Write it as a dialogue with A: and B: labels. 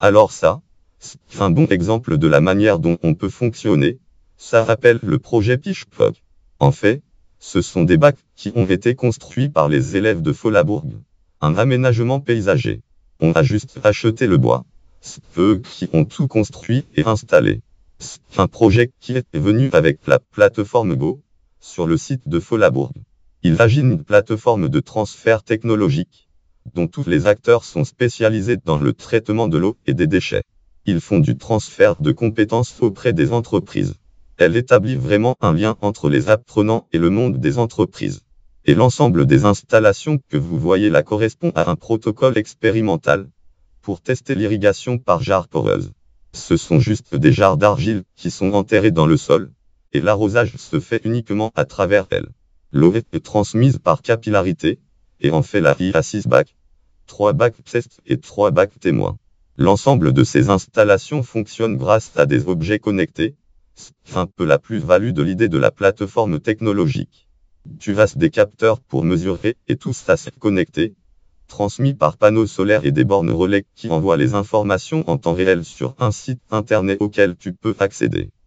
A: Alors ça, c'est un bon exemple de la manière dont on peut fonctionner. Ça rappelle le projet Pitchfork. En fait, ce sont des bacs qui ont été construits par les élèves de Follabourg. Un aménagement paysager. On a juste acheté le bois. C'est eux qui ont tout construit et installé. C'est un projet qui est venu avec la plateforme Go, sur le site de Follabourg. Il s'agit d'une plateforme de transfert technologique, dont tous les acteurs sont spécialisés dans le traitement de l'eau et des déchets. Ils font du transfert de compétences auprès des entreprises. Elle établit vraiment un lien entre les apprenants et le monde des entreprises. Et l'ensemble des installations que vous voyez là correspond à un protocole expérimental pour tester l'irrigation par jarre poreuse. Ce sont juste des jarres d'argile qui sont enterrées dans le sol, et l'arrosage se fait uniquement à travers elles. L'eau est transmise par capillarité, et en fait la vie à 6 bacs, 3 bacs tests et 3 bacs témoins. L'ensemble de ces installations fonctionne grâce à des objets connectés. C'est un peu la plus-value de l'idée de la plateforme technologique. Tu as des capteurs pour mesurer et tout ça s'est connecté, transmis par panneaux solaires et des bornes relais qui envoient les informations en temps réel sur un site internet auquel tu peux accéder.